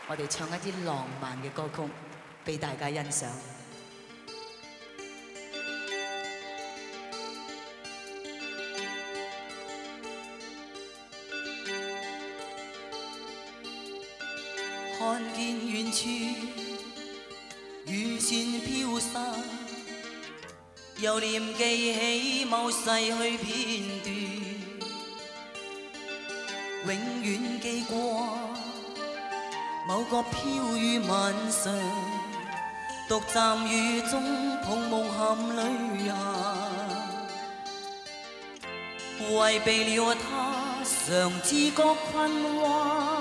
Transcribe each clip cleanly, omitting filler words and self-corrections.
我哋唱一啲浪漫嘅歌曲俾大家欣賞。看見遠處雨線飄散，又念記起某逝去片段，永遠記掛某個飄雨晚上，獨站雨中碰夢含淚下，為避了他常自覺困惑。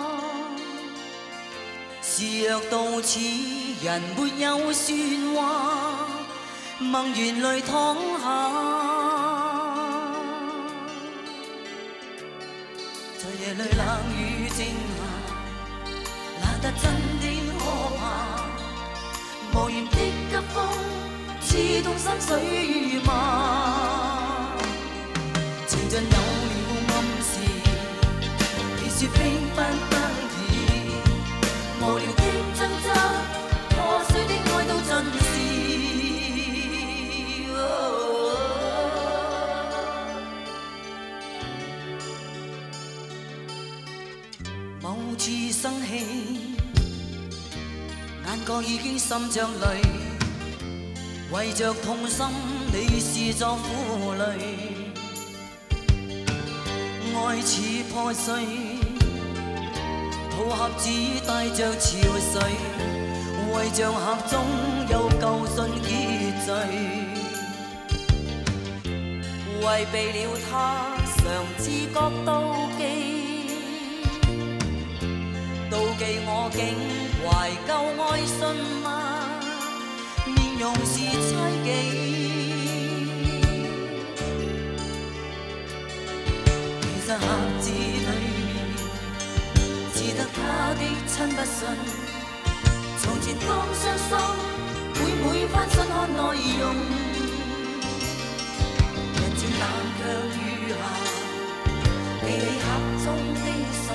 是若到此人沒有說話，默沿淚淌下，在夜裏冷雨靜下，冷得真的可怕。無言的急風刺痛心水如麻，情盡有了暗示，別說並不得已。無聊的爭執，破碎的愛都盡是。某次生氣，眼角已經滲着淚，為着痛心你視作負累，愛似破碎。套盒子帶着潮水，為像盒中有舊信結聚，為避了他常自覺妒忌，妒忌我竟懷舊愛信嗎？面容是猜忌，其實盒子裏只得他的親不信，從前當傷心，每翻身看內容，人漸冷卻雨下，記起盒中的